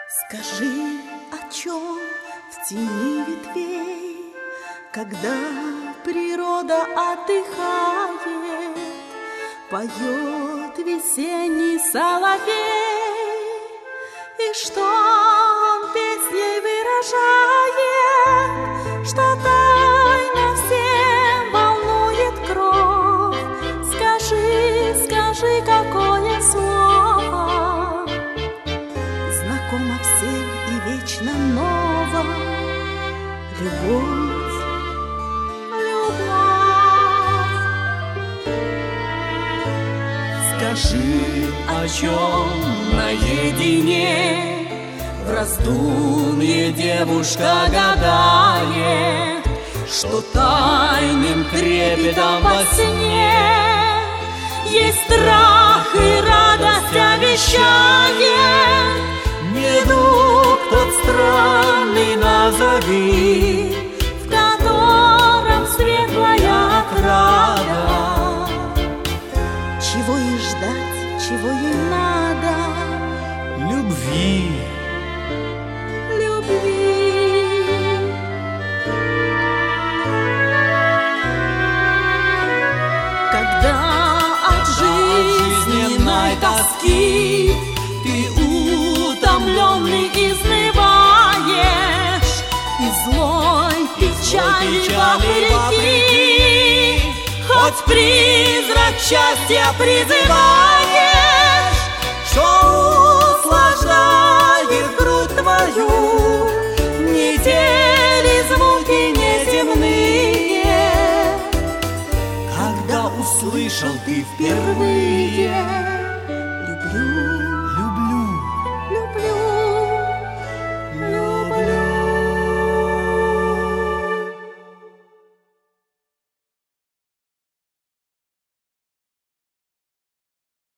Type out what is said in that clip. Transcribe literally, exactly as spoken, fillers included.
Скажи, о чем в тени ветвей, когда природа отдыхает, поет весенний соловей, и что он песней выражает, что тайно всем волнует кровь. Скажи, скажи, какое слово знакомо всем и вечно ново. Любовь, любовь. Скажи, о чем наедине в раздумье девушка гадает, что тайным трепетом во сне есть страх и радость обещает. Недуг тот странный назови, в котором светлая отрада. Чего ей ждать, чего ей надо? Любви, любви. Когда от жизненной тоски ты утомленный изнываешь, и злой печали вопреки, хоть призрак счастья призываешь, что услаждает грудь твою недели звуки неземные. Когда услышал ты впервые